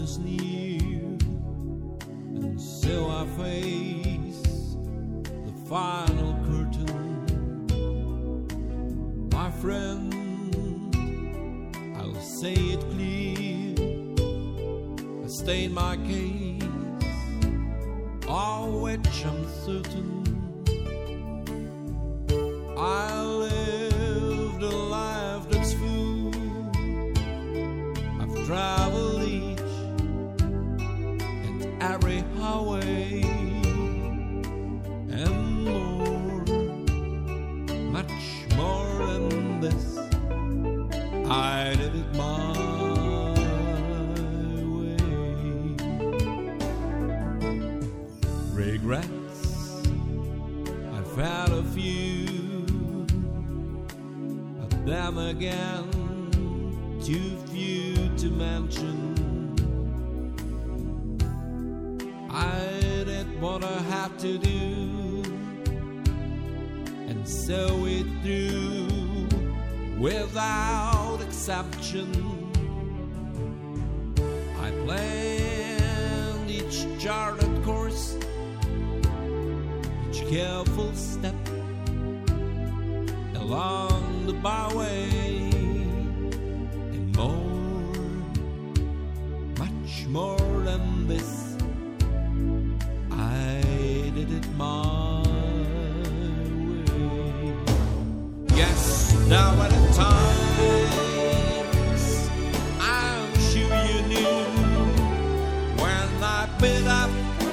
is near, and so I face the final curtain. My friend, I'll say it clear, I state my case, of which I'm certain. I lived a life that's full. I've traveled each and every highway and more, much more than this. I did it my way. Regrets, I've had a few, but then again, too few to mention. I did what I had to do, and so it through without exception. I planned each charted course, each careful step along the byway, and more, much more than this. I did it my way. Yes, now at a times I'm sure you knew when I bit up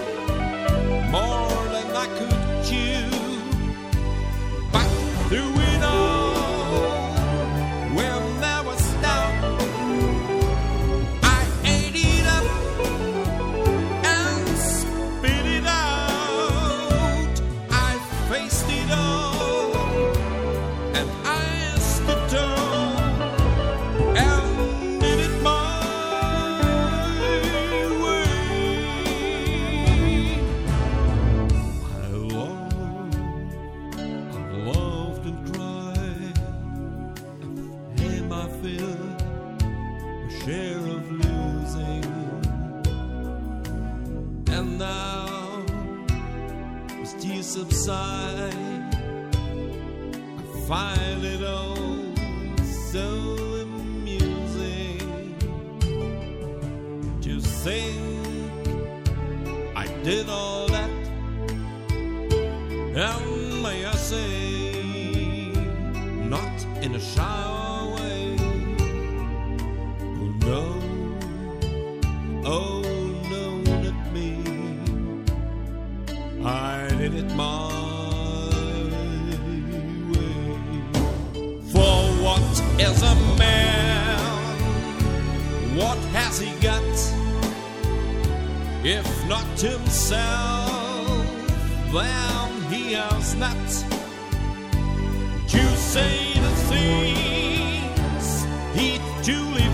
more than I could chew. But through it all, we'll never stop. I ate it up and spit it out. I faced it all and I stood tall and did it my way. I've loved and cried. I've had my fill, my share of losing. And now, as tears subside, I find it all so amusing to think I did all that. And may I say, not in a shy way. Oh no, oh no, not me. I did it my way. For what is a man? What has he got? If not himself, then he has not to say the things he truly